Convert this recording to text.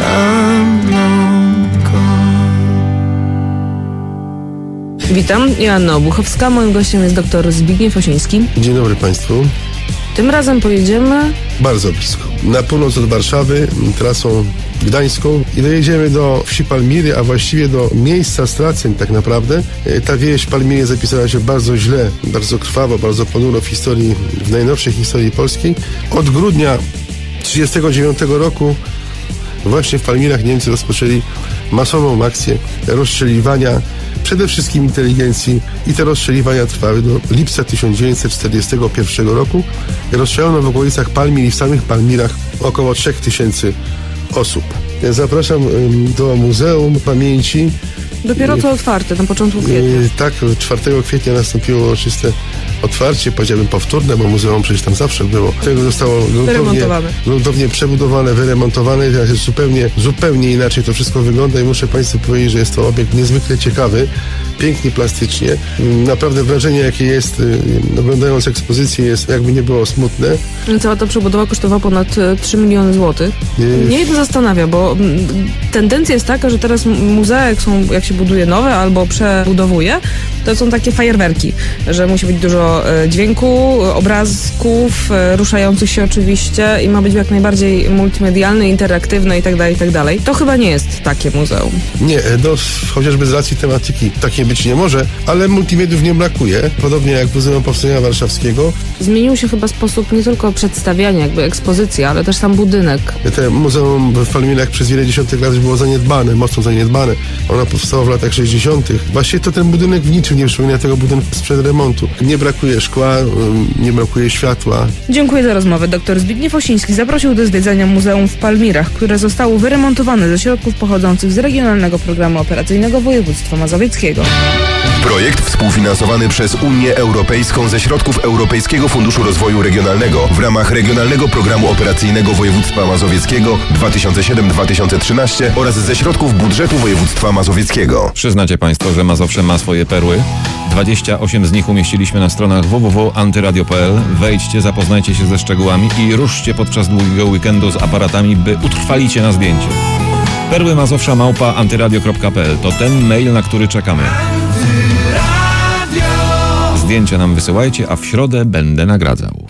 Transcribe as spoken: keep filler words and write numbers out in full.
I'm long gone. Witam, Joanna Obuchowska. Moim gościem jest dr Zbigniew Osiński. Dzień dobry Państwu. Tym razem pojedziemy bardzo blisko. Na północ od Warszawy, trasą gdańską i dojedziemy do wsi Palmiry, a właściwie do miejsca straceń tak naprawdę. Ta wieś Palmiry zapisała się bardzo źle, bardzo krwawo, bardzo ponuro w historii, w najnowszej historii polskiej. Od grudnia tysiąc dziewięćset trzydziestego dziewiątego roku właśnie w Palmirach Niemcy rozpoczęli masową akcję rozstrzeliwania przede wszystkim inteligencji i te rozstrzeliwania trwały do lipca tysiąc dziewięćset czterdziestego pierwszego roku. Rozstrzelono w okolicach Palmir i w samych Palmirach około trzech tysięcy osób. Zapraszam do Muzeum Pamięci. Dopiero co otwarte, na początku kwietnia. Tak, czwartego kwietnia nastąpiło uroczyste otwarcie, powiedziałbym powtórne, bo muzeum przecież tam zawsze było. Tego zostało gruntownie, gruntownie przebudowane, wyremontowane i teraz jest zupełnie, zupełnie inaczej to wszystko wygląda i muszę Państwu powiedzieć, że jest to obiekt niezwykle ciekawy, pięknie plastycznie. Naprawdę wrażenie, jakie jest, oglądając ekspozycję, jest jakby nie było smutne. Cała ta przebudowa kosztowała ponad trzy miliony złotych. Mnie to zastanawia, bo tendencja jest taka, że teraz muzea, jak, są, jak się buduje nowe albo przebudowuje, to są takie fajerwerki, że musi być dużo dźwięku, obrazków, ruszających się oczywiście i ma być jak najbardziej multimedialne, interaktywne itd., itd. To chyba nie jest takie muzeum. Nie, no, chociażby z racji tematyki takie być nie może, ale multimediów nie brakuje, podobnie jak w Muzeum Powstania Warszawskiego. Zmienił się chyba sposób nie tylko przedstawiania, jakby ekspozycji, ale też sam budynek. Te muzeum w Palmirach przez wiele dziesiątek lat było zaniedbane, mocno zaniedbane. Ono powstało w latach sześćdziesiątych. Właściwie to ten budynek w niczym nie przypomina tego budynku sprzed remontu. Nie brakuje szkła, nie brakuje światła. Dziękuję za rozmowę. Dr Zbigniew Osiński zaprosił do zwiedzania muzeum w Palmirach, które zostało wyremontowane ze środków pochodzących z Regionalnego Programu Operacyjnego Województwa Mazowieckiego. Projekt współfinansowany przez Unię Europejską ze środków Europejskiego Funduszu Rozwoju Regionalnego w ramach Regionalnego Programu Operacyjnego Województwa Mazowieckiego dwa tysiące siedem do dwa tysiące trzynaście oraz ze środków budżetu województwa mazowieckiego. Przyznacie Państwo, że Mazowsze ma swoje perły? dwadzieścia osiem z nich umieściliśmy na stronach w w w kropka antyradio kropka p l. Wejdźcie, zapoznajcie się ze szczegółami i ruszcie podczas długiego weekendu z aparatami, by utrwalicie na zdjęcie. Perły Mazowsza małpa antyradio kropka p l to ten mail, na który czekamy. Zdjęcia nam wysyłajcie, a w środę będę nagradzał.